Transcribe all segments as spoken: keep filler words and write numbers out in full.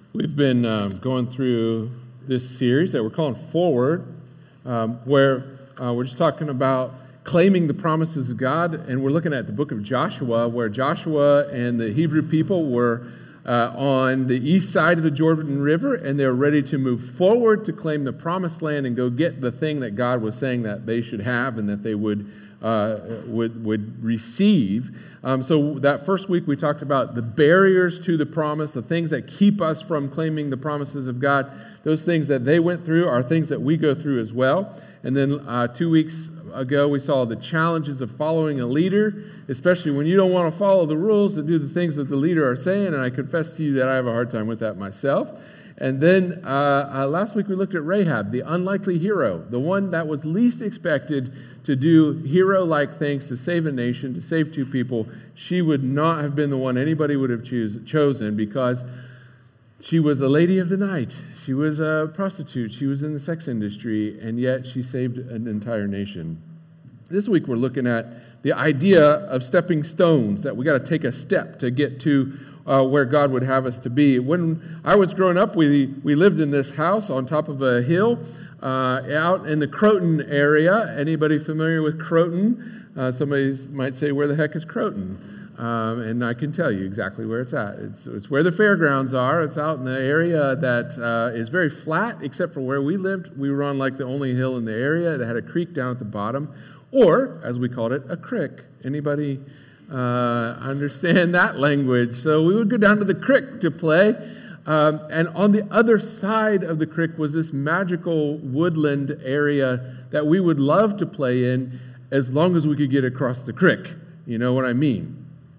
We've been um, going through this series that we're calling Forward, um, where uh, we're just talking about claiming the promises of God, and we're looking at the book of Joshua, where Joshua and the Hebrew people were uh, on the east side of the Jordan River, and they were ready to move forward to claim the promised land and go get the thing that God was saying that they should have and that they would Uh, would would receive. Um, so that first week we talked about the barriers to the promise, the things that keep us from claiming the promises of God. Those things that they went through are things that we go through as well. And then uh, two weeks ago we saw the challenges of following a leader, especially when you don't want to follow the rules and do the things that the leader are saying. And I confess to you that I have a hard time with that myself. And then uh, uh, last week we looked at Rahab, the unlikely hero, the one that was least expected to do hero-like things to save a nation, to save two people. She would not have been the one anybody would have choose, chosen because she was a lady of the night. She was a prostitute. She was in the sex industry, and yet she saved an entire nation. This week we're looking at the idea of stepping stones, that we got to take a step to get to Uh, where God would have us to be. When I was growing up, we we lived in this house on top of a hill uh, out in the Croton area. Anybody familiar with Croton? Uh, somebody might say, where the heck is Croton? Um, and I can tell you exactly where it's at. It's, it's where the fairgrounds are. It's out in the area that uh, is very flat, except for where we lived. We were on like the only hill in the area that had a creek down at the bottom, or, as we called it, a crick. Anybody Uh, understand that language? So we would go down to the creek to play, um, and on the other side of the creek was this magical woodland area that we would love to play in as long as we could get across the creek. You know what I mean?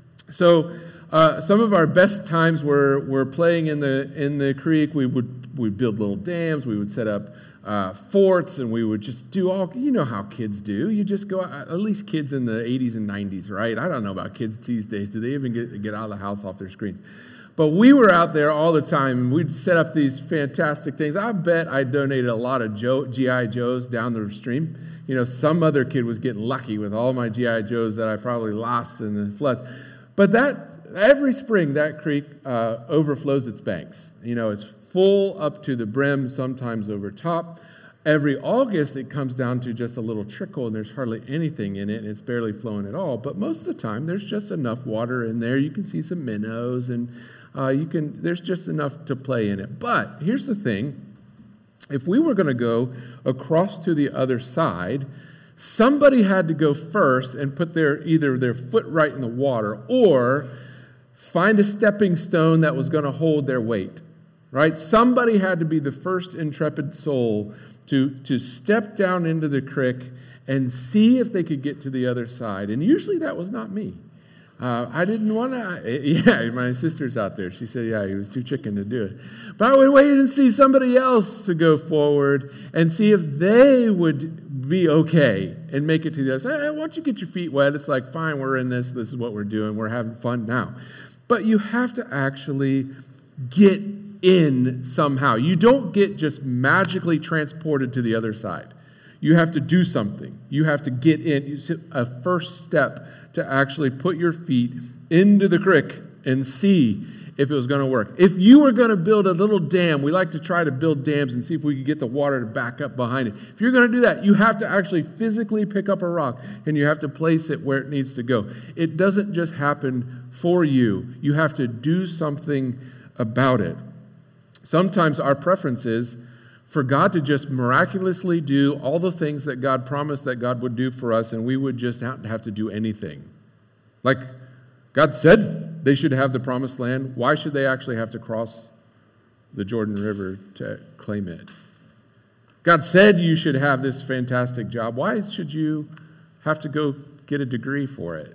So uh, some of our best times were were playing in the in the creek. We would we'd build little dams. We would set up Uh, forts, and we would just do all, you know how kids do. You just go, at least kids in the eighties and nineties, right? I don't know about kids these days. Do they even get, get out of the house off their screens? But we were out there all the time, and we'd set up these fantastic things. I bet I donated a lot of Joe, G I Joes down the stream. You know, some other kid was getting lucky with all my G I Joes that I probably lost in the floods. But that, every spring, that creek uh, overflows its banks. You know, it's full up to the brim, sometimes over top. Every August, it comes down to just a little trickle, and there's hardly anything in it, and it's barely flowing at all. But most of the time, there's just enough water in there. You can see some minnows, and uh, you can. There's just enough to play in it. But here's the thing. If we were going to go across to the other side, somebody had to go first and put their either their foot right in the water or find a stepping stone that was going to hold their weight. Right? Somebody had to be the first intrepid soul to, to step down into the creek and see if they could get to the other side. And usually that was not me. Uh, I didn't want to. Yeah, my sister's out there. She said, yeah, he was too chicken to do it. But I would wait and see somebody else to go forward and see if they would be okay and make it to the other side. Hey, why don't you get your feet wet? It's like, fine, we're in this. This is what we're doing. We're having fun now. But you have to actually get in somehow. You don't get just magically transported to the other side. You have to do something. You have to get in. It's a first step to actually put your feet into the creek and see if it was going to work. If you were going to build a little dam, we like to try to build dams and see if we can get the water to back up behind it. If you're going to do that, you have to actually physically pick up a rock and you have to place it where it needs to go. It doesn't just happen for you. You have to do something about it. Sometimes our preference is for God to just miraculously do all the things that God promised that God would do for us, and we would just not have to do anything. Like God said they should have the promised land. Why should they actually have to cross the Jordan River to claim it? God said you should have this fantastic job. Why should you have to go get a degree for it?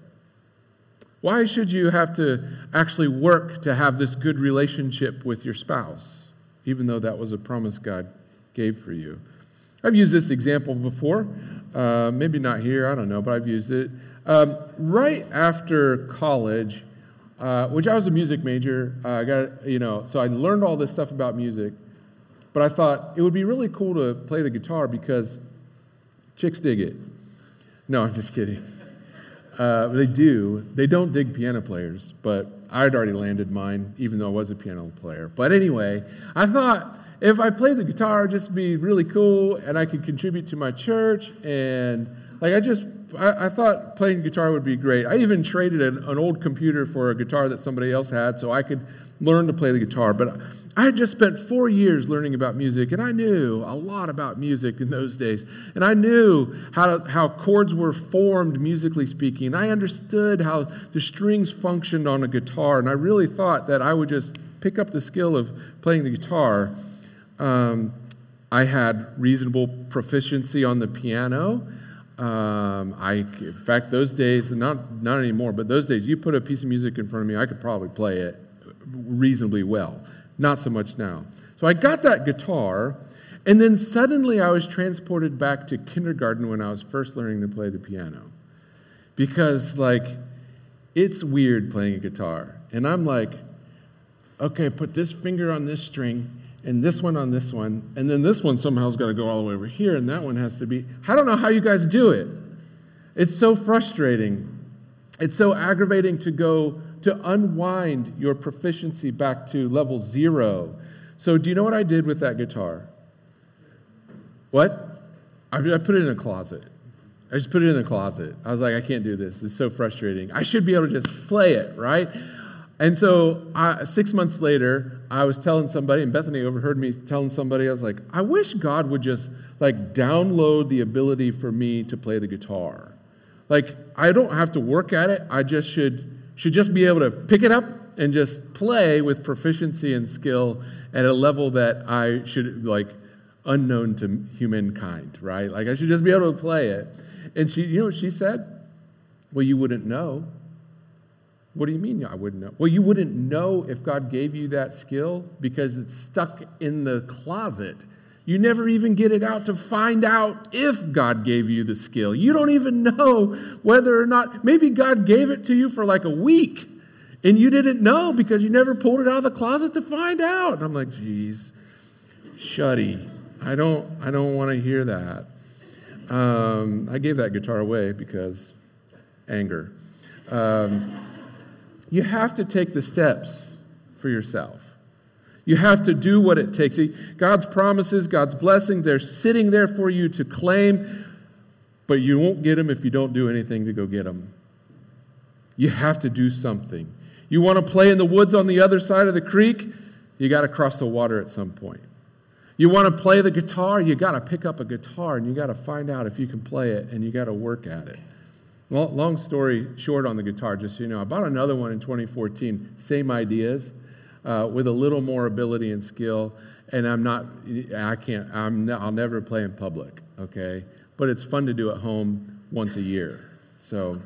Why should you have to actually work to have this good relationship with your spouse, even though that was a promise God gave for you? I've used this example before, uh, maybe not here, I don't know, but I've used it. Um, right after college, uh, which I was a music major, uh, I got you know, so I learned all this stuff about music, but I thought it would be really cool to play the guitar because chicks dig it. No, I'm just kidding. Uh, they do. They don't dig piano players, but I'd already landed mine, even though I was a piano player. But anyway, I thought if I played the guitar, it'd just be really cool, and I could contribute to my church. And like I just, I, I thought playing guitar would be great. I even traded an, an old computer for a guitar that somebody else had, so I could learn to play the guitar. But I had just spent four years learning about music, and I knew a lot about music in those days. And I knew how how chords were formed, musically speaking. I understood how the strings functioned on a guitar, and I really thought that I would just pick up the skill of playing the guitar. Um, I had reasonable proficiency on the piano. Um, I, in fact, those days, not not anymore, but those days, you put a piece of music in front of me, I could probably play it reasonably well. Not so much now. So I got that guitar, and then suddenly I was transported back to kindergarten when I was first learning to play the piano. Because, like, it's weird playing a guitar. And I'm like, okay, put this finger on this string, and this one on this one, and then this one somehow's got to go all the way over here, and that one has to be... I don't know how you guys do it. It's so frustrating. It's so aggravating to go... to unwind your proficiency back to level zero. So do you know what I did with that guitar? What? I, I put it in a closet. I just put it in the closet. I was like, I can't do this. It's so frustrating. I should be able to just play it, right? And so I, six months later, I was telling somebody, and Bethany overheard me telling somebody, I was like, I wish God would just like download the ability for me to play the guitar. Like, I don't have to work at it. I just should... should just be able to pick it up and just play with proficiency and skill at a level that I should, like, unknown to humankind, right? Like, I should just be able to play it. And she, you know what she said? Well, you wouldn't know. What do you mean I wouldn't know? Well, you wouldn't know if God gave you that skill because it's stuck in the closet. You never even get it out to find out if God gave you the skill. You don't even know whether or not, maybe God gave it to you for like a week and you didn't know because you never pulled it out of the closet to find out. And I'm like, geez, shuddy. I don't, I don't want to hear that. Um, I gave that guitar away because anger. Um, you have to take the steps for yourself. You have to do what it takes. See, God's promises, God's blessings, they're sitting there for you to claim, but you won't get them if you don't do anything to go get them. You have to do something. You want to play in the woods on the other side of the creek? You got to cross the water at some point. You want to play the guitar? You got to pick up a guitar, and you got to find out if you can play it, and you got to work at it. Well, long story short on the guitar, just so you know, I bought another one in twenty fourteen, same ideas. Uh, with a little more ability and skill, and I'm not, I can't, I'm, I'll never play in public, okay? But it's fun to do at home once a year. So,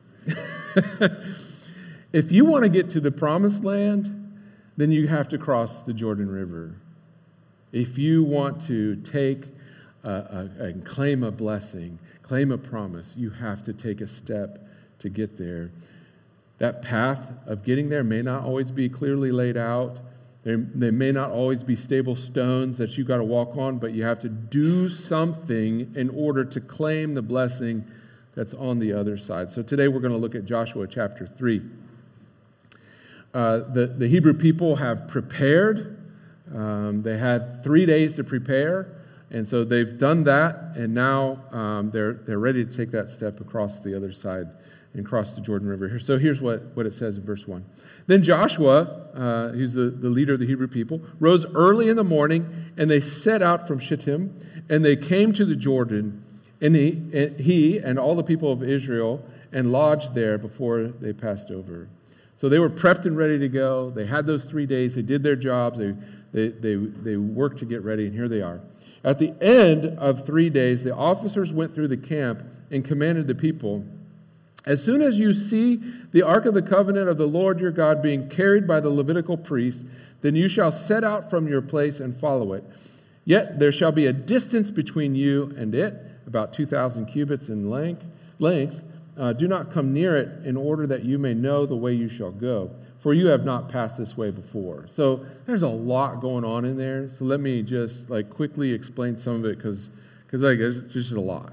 if you want to get to the promised land, then you have to cross the Jordan River. If you want to take a, a, and claim a blessing, claim a promise, you have to take a step to get there. That path of getting there may not always be clearly laid out. There, there may not always be stable stones that you've got to walk on, but you have to do something in order to claim the blessing that's on the other side. So today we're going to look at Joshua chapter three. Uh, the, the Hebrew people have prepared. Um, they had three days to prepare, and so they've done that, and now um, they're they're ready to take that step across the other side and cross the Jordan River. So here's what, what it says in verse one. Then Joshua, uh, who's the, the leader of the Hebrew people, rose early in the morning, and they set out from Shittim, and they came to the Jordan, and he, and he and all the people of Israel, and lodged there before they passed over. So they were prepped and ready to go. They had those three days. They did their jobs. They, they, they, they worked to get ready, and here they are. At the end of three days, the officers went through the camp and commanded the people, as soon as you see the Ark of the Covenant of the Lord your God being carried by the Levitical priests, then you shall set out from your place and follow it. Yet there shall be a distance between you and it, about two thousand cubits in length. length. Uh, do not come near it in order that you may know the way you shall go, for you have not passed this way before. So there's a lot going on in there. So let me just like quickly explain some of it because because like, it's just a lot.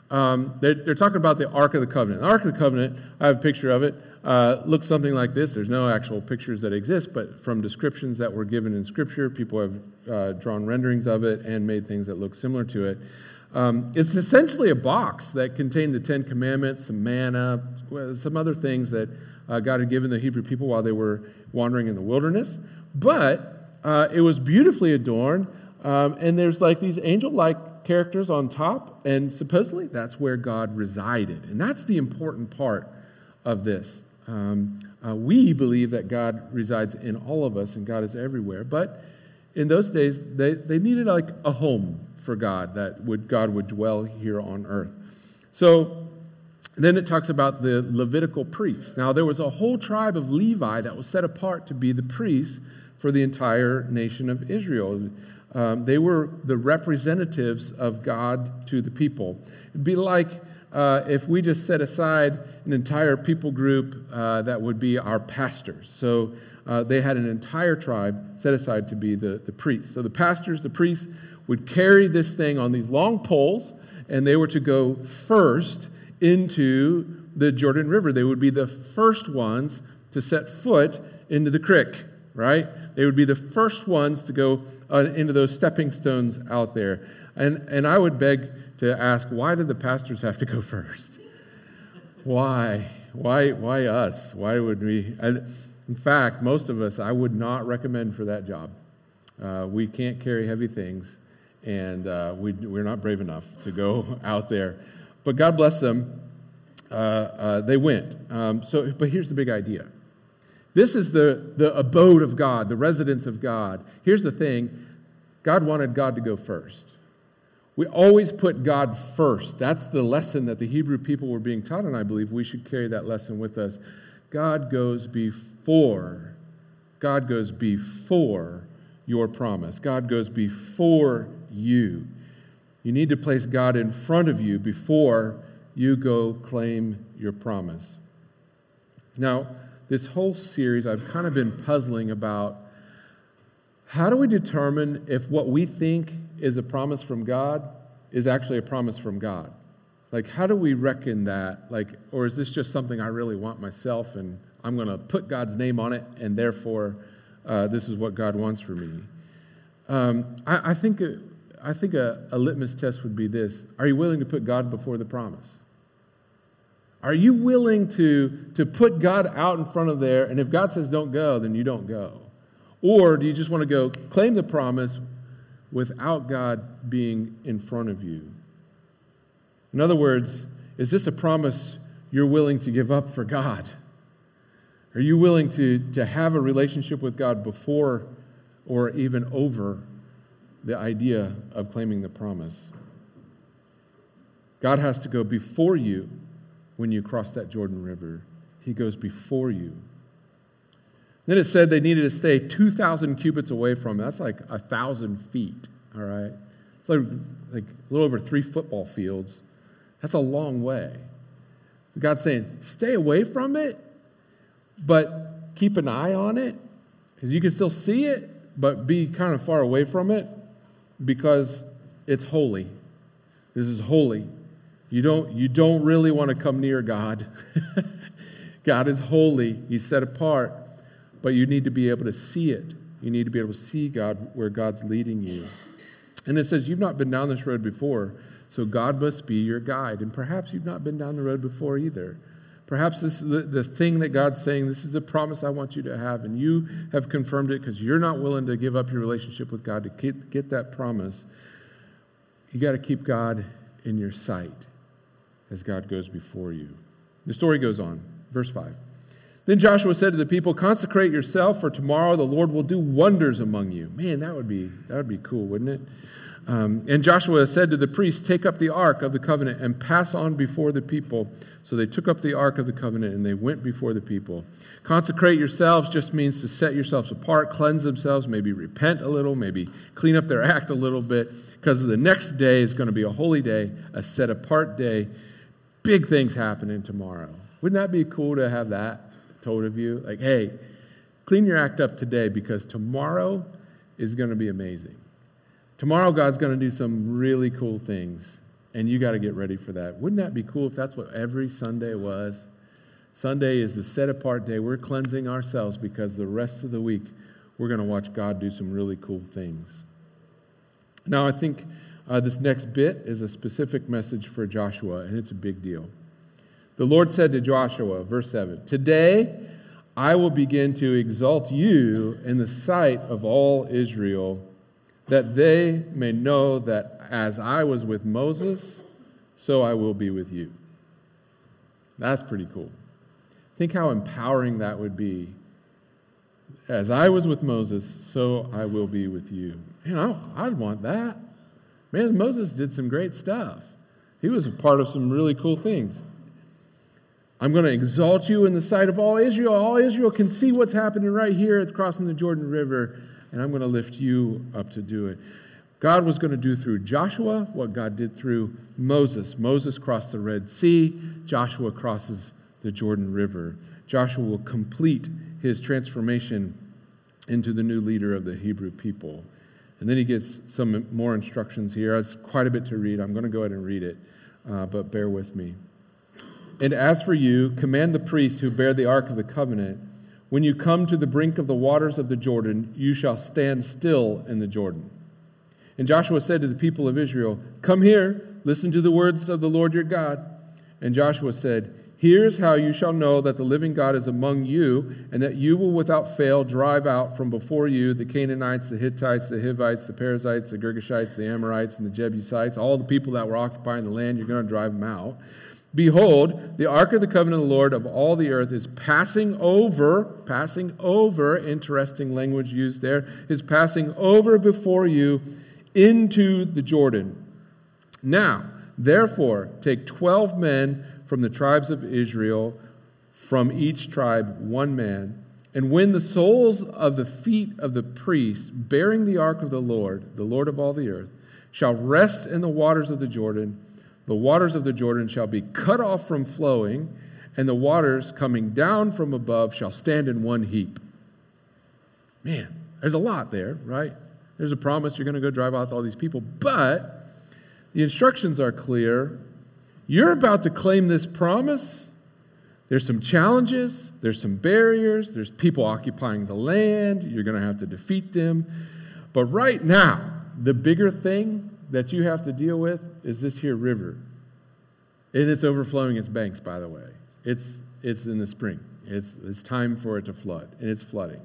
Um, they're, they're talking about the Ark of the Covenant. The Ark of the Covenant, I have a picture of it, uh, looks something like this. There's no actual pictures that exist, but from descriptions that were given in Scripture, people have uh, drawn renderings of it and made things that look similar to it. Um, it's essentially a box that contained the Ten Commandments, some manna, some other things that uh, God had given the Hebrew people while they were wandering in the wilderness. But uh, it was beautifully adorned, um, and there's like these angel-like characters on top, and supposedly that's where God resided. And that's the important part of this. Um, uh, we believe that God resides in all of us, and God is everywhere. But in those days, they, they needed like a home for God, that would God would dwell here on earth. So then it talks about the Levitical priests. Now there was a whole tribe of Levi that was set apart to be the priests for the entire nation of Israel. Um, they were the representatives of God to the people. It'd be like uh, if we just set aside an entire people group uh, that would be our pastors. So uh, they had an entire tribe set aside to be the, the priests. So the pastors, the priests, would carry this thing on these long poles, and they were to go first into the Jordan River. They would be the first ones to set foot into the creek, right? They would be the first ones to go uh, into those stepping stones out there. And and I would beg to ask, why did the pastors have to go first? Why? Why Why us? Why would we? And in fact, most of us, I would not recommend for that job. Uh, we can't carry heavy things. And uh, we, we're not brave enough to go out there. But God bless them. Uh, uh, they went. Um, so, but here's the big idea. This is the, the abode of God, the residence of God. Here's the thing. God wanted God to go first. We always put God first. That's the lesson that the Hebrew people were being taught, and I believe we should carry that lesson with us. God goes before. God goes before your promise. God goes before you. You need to place God in front of you before you go claim your promise. Now, this whole series, I've kind of been puzzling about how do we determine if what we think is a promise from God is actually a promise from God? Like, how do we reckon that? Like, or is this just something I really want myself, and I'm going to put God's name on it, and therefore uh, this is what God wants for me? Um, I, I think a, I think a, a litmus test would be this: are you willing to put God before the promise? Are you willing to, to put God out in front of there, and if God says don't go, then you don't go? Or do you just want to go claim the promise without God being in front of you? In other words, is this a promise you're willing to give up for God? Are you willing to, to have a relationship with God before or even over the idea of claiming the promise? God has to go before you when you cross that Jordan River. He goes before you. Then it said they needed to stay two thousand cubits away from it. That's like one thousand feet, all right? It's like, like a little over three football fields. That's a long way. God's saying, stay away from it, but keep an eye on it, because you can still see it, but be kind of far away from it, because it's holy. This is holy. You don't, you don't really want to come near God. God is holy. He's set apart. But you need to be able to see it. You need to be able to see God where God's leading you. And it says, you've not been down this road before, so God must be your guide. And perhaps you've not been down the road before either. Perhaps this is the, the thing that God's saying, this is a promise I want you to have, and you have confirmed it because you're not willing to give up your relationship with God to get, get that promise. You got to keep God in your sight as God goes before you. The story goes on. Verse five. Then Joshua said to the people, consecrate yourself, for tomorrow the Lord will do wonders among you. Man, that would be that would be cool, wouldn't it? Um, and Joshua said to the priests, take up the ark of the covenant and pass on before the people. So they took up the ark of the covenant and they went before the people. Consecrate yourselves just means to set yourselves apart, cleanse themselves, maybe repent a little, maybe clean up their act a little bit, because the next day is going to be a holy day, a set apart day. Big things happening tomorrow. Wouldn't that be cool to have that told of you? Like, hey, clean your act up today, because tomorrow is going to be amazing. Tomorrow God's going to do some really cool things And you got to get ready for that. Wouldn't that be cool if that's what every Sunday was? Sunday is the set-apart day. We're cleansing ourselves because the rest of the week we're going to watch God do some really cool things. Now, I think uh, this next bit is a specific message for Joshua, and it's a big deal. The Lord said to Joshua, verse seven, "Today I will begin to exalt you in the sight of all Israel, that they may know that as I was with Moses, so I will be with you." That's pretty cool. Think how empowering that would be. As I was with Moses, so I will be with you. Man, I, I'd want that. Man, Moses did some great stuff. He was a part of some really cool things. I'm going to exalt you in the sight of all Israel. All Israel can see what's happening right here at crossing the Jordan River, and I'm going to lift you up to do it. God was going to do through Joshua what God did through Moses. Moses crossed the Red Sea. Joshua crosses the Jordan River. Joshua will complete his transformation into the new leader of the Hebrew people. And then he gets some more instructions here. It's quite a bit to read. I'm going to go ahead and read it, uh, but bear with me. "And as for you, command the priests who bear the Ark of the Covenant, when you come to the brink of the waters of the Jordan, you shall stand still in the Jordan." And Joshua said to the people of Israel, "Come here, listen to the words of the Lord your God." And Joshua said, "Here's how you shall know that the living God is among you, and that you will without fail drive out from before you the Canaanites, the Hittites, the Hivites, the Perizzites, the Girgashites, the Amorites, and the Jebusites." All the people that were occupying the land, you're going to drive them out. "Behold, the ark of the covenant of the Lord of all the earth is passing over," passing over, interesting language used there, "is passing over before you into the Jordan. Now, therefore, take twelve men from the tribes of Israel, from each tribe one man, and when the soles of the feet of the priests bearing the ark of the Lord, the Lord of all the earth, shall rest in the waters of the Jordan, the waters of the Jordan shall be cut off from flowing, and the waters coming down from above shall stand in one heap." Man, there's a lot there, right? There's a promise you're going to go drive out all these people, but the instructions are clear. You're about to claim this promise. There's some challenges. There's some barriers. There's people occupying the land. You're going to have to defeat them. But right now, the bigger thing that you have to deal with is this here river. And it's overflowing its banks, by the way. It's it's in the spring. It's, it's time for it to flood, and it's flooding.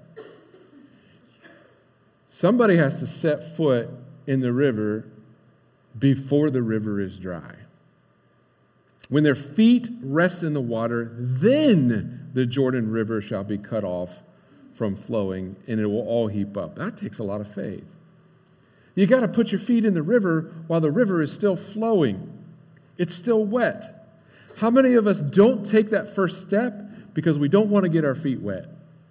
Somebody has to set foot in the river before the river is dry. When their feet rest in the water, then the Jordan River shall be cut off from flowing, and it will all heap up. That takes a lot of faith. You got to put your feet in the river while the river is still flowing. It's still wet. How many of us don't take that first step because we don't want to get our feet wet?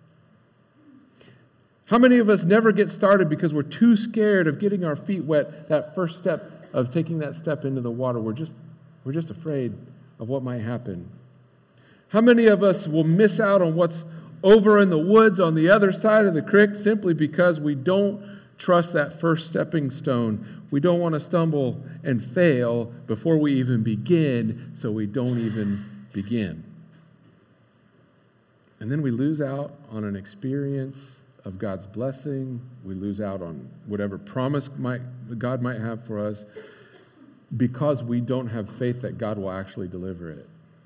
How many of us never get started because we're too scared of getting our feet wet, that first step of taking that step into the water? We're just We're just afraid of what might happen. How many of us will miss out on what's over in the woods on the other side of the creek simply because we don't trust that first stepping stone? We don't want to stumble and fail before we even begin, so we don't even begin. And then we lose out on an experience of God's blessing. We lose out on whatever promise might God might have for us, because we don't have faith that God will actually deliver it.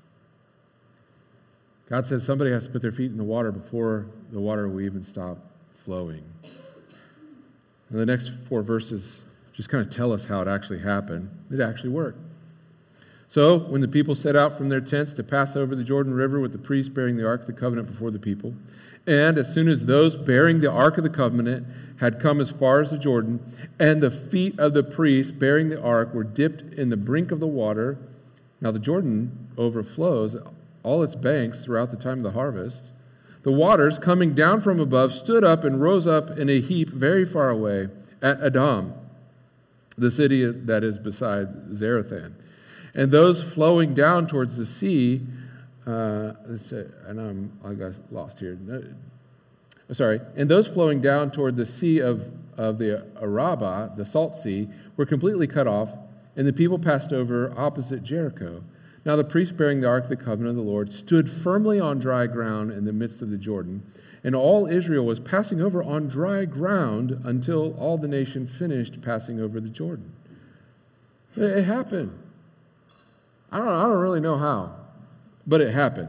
God says somebody has to put their feet in the water before the water will even stop flowing. And the next four verses just kind of tell us how it actually happened. It actually worked. So, when the people set out from their tents to pass over the Jordan River with the priests bearing the Ark of the Covenant before the people, and as soon as those bearing the Ark of the Covenant had come as far as the Jordan, and the feet of the priests bearing the ark were dipped in the brink of the water. Now the Jordan overflows all its banks throughout the time of the harvest. The waters coming down from above stood up and rose up in a heap very far away at Adam, the city that is beside Zarethan. And those flowing down towards the sea, uh, let's say, and I'm, I got lost here. No, sorry. And those flowing down toward the sea of, of the Arabah, the salt sea, were completely cut off, and the people passed over opposite Jericho. Now the priest bearing the ark of the covenant of the Lord stood firmly on dry ground in the midst of the Jordan, and all Israel was passing over on dry ground until all the nation finished passing over the Jordan. It happened. I don't, I don't really know how, but it happened.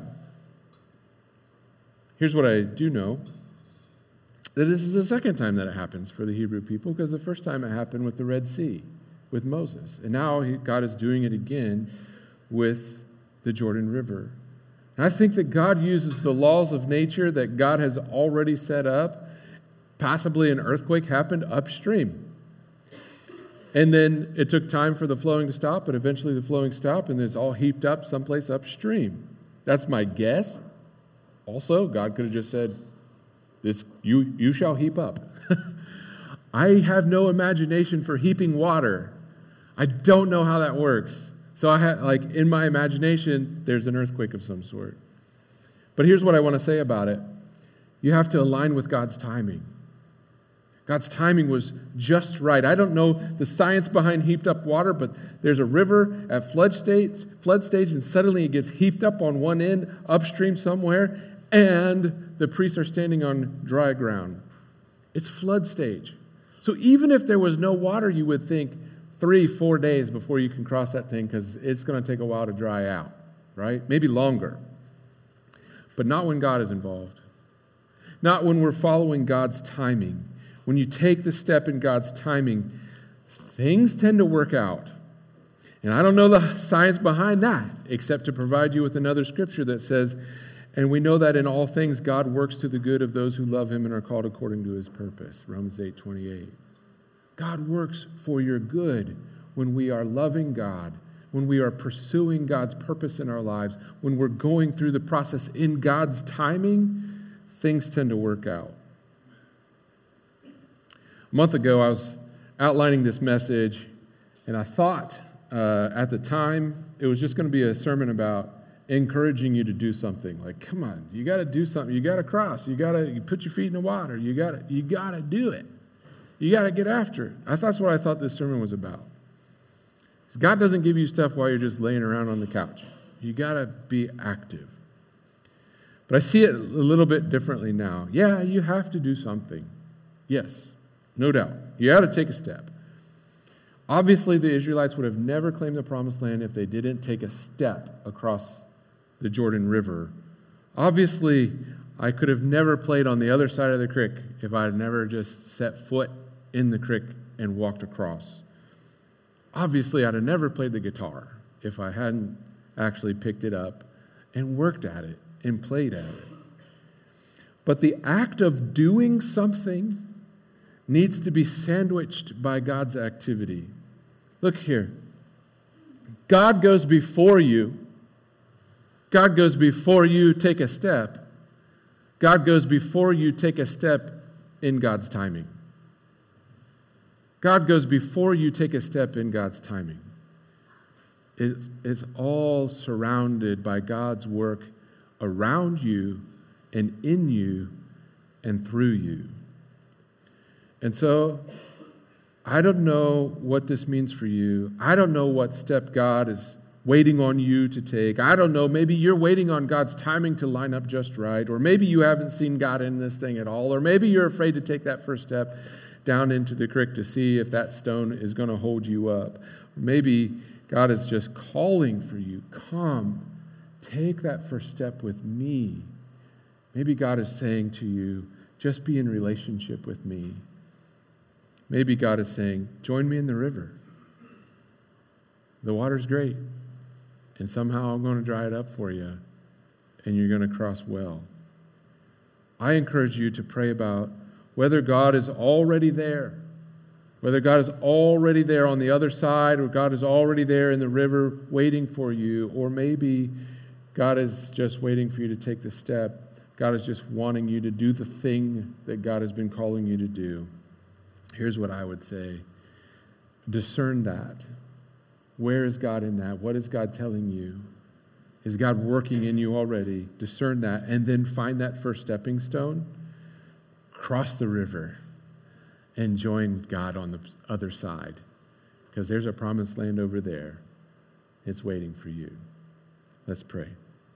Here's what I do know. That this is the second time that it happens for the Hebrew people, because the first time it happened with the Red Sea, with Moses. And now he, God is doing it again with the Jordan River. And I think that God uses the laws of nature that God has already set up. Possibly an earthquake happened upstream. And then it took time for the flowing to stop, but eventually the flowing stopped, and it's all heaped up someplace upstream. That's my guess. Also, God could have just said, This, you, you shall heap up. I have no imagination for heaping water. I don't know how that works. So I have, like, in my imagination, there's an earthquake of some sort. But here's what I want to say about it. You have to align with God's timing. God's timing was just right. I don't know the science behind heaped up water, but there's a river at flood stage, flood stage, and suddenly it gets heaped up on one end, upstream somewhere, and the priests are standing on dry ground. It's flood stage. So even if there was no water, you would think three, four days before you can cross that thing, because it's going to take a while to dry out, right? Maybe longer. But not when God is involved. Not when we're following God's timing. When you take the step in God's timing, things tend to work out. And I don't know the science behind that, except to provide you with another scripture that says, and we know that in all things God works to the good of those who love him and are called according to his purpose. Romans eight twenty-eight. God works for your good when we are loving God, when we are pursuing God's purpose in our lives, when we're going through the process in God's timing, things tend to work out. A month ago, I was outlining this message, and I thought uh, at the time it was just going to be a sermon about encouraging you to do something. Like, come on, you got to do something. You got to cross. You got to you put your feet in the water. You got to you got to do it. You got to get after it. I thought that's what I thought this sermon was about. God doesn't give you stuff while you're just laying around on the couch. You got to be active. But I see it a little bit differently now. Yeah, you have to do something. Yes, no doubt. You got to take a step. Obviously, the Israelites would have never claimed the promised land if they didn't take a step across the Jordan River. Obviously, I could have never played on the other side of the creek if I had never just set foot in the creek and walked across. Obviously, I'd have never played the guitar if I hadn't actually picked it up and worked at it and played at it. But the act of doing something needs to be sandwiched by God's activity. Look here. God goes before you. God goes before you take a step. God goes before you take a step in God's timing. God goes before you take a step in God's timing. It's, it's all surrounded by God's work around you and in you and through you. And so, I don't know what this means for you. I don't know what step God is waiting on you to take. I don't know, maybe you're waiting on God's timing to line up just right, or maybe you haven't seen God in this thing at all, or maybe you're afraid to take that first step down into the creek to see if that stone is going to hold you up. Or maybe God is just calling for you, come, take that first step with me. Maybe God is saying to you, just be in relationship with me. Maybe God is saying, join me in the river. The water's great. And somehow I'm going to dry it up for you. And you're going to cross well. I encourage you to pray about whether God is already there. Whether God is already there on the other side, or God is already there in the river waiting for you. Or maybe God is just waiting for you to take the step. God is just wanting you to do the thing that God has been calling you to do. Here's what I would say. Discern that. Where is God in that? What is God telling you? Is God working in you already? Discern that, and then find that first stepping stone. Cross the river and join God on the other side. because there's a promised land over there. It's waiting for you. Let's pray.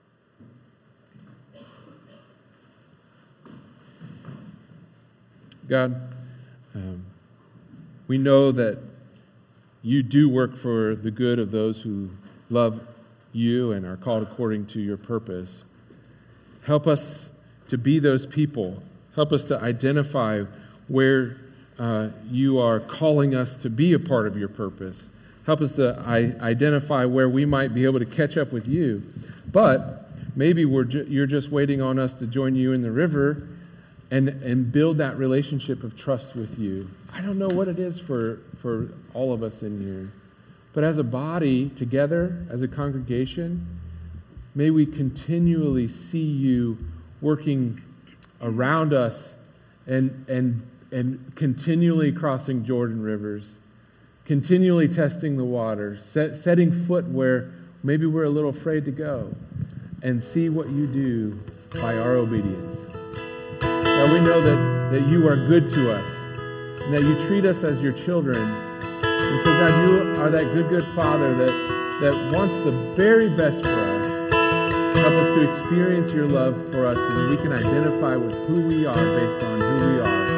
God, um, we know that you do work for the good of those who love you and are called according to your purpose. Help us to be those people. Help us to identify where uh, you are calling us to be a part of your purpose. Help us to I- identify where we might be able to catch up with you. But maybe we're ju- you're just waiting on us to join you in the river and, and build that relationship of trust with you. I don't know what it is for, for all of us in here. But as a body, together, as a congregation, may we continually see you working around us and and and continually crossing Jordan rivers, continually testing the waters, set, setting foot where maybe we're a little afraid to go, and see what you do by our obedience. God, we know that, that you are good to us, and that you treat us as your children. And so, God, you are that good, good Father that, that wants the very best for us. Help us to experience your love for us, and we can identify with who we are based on who we are.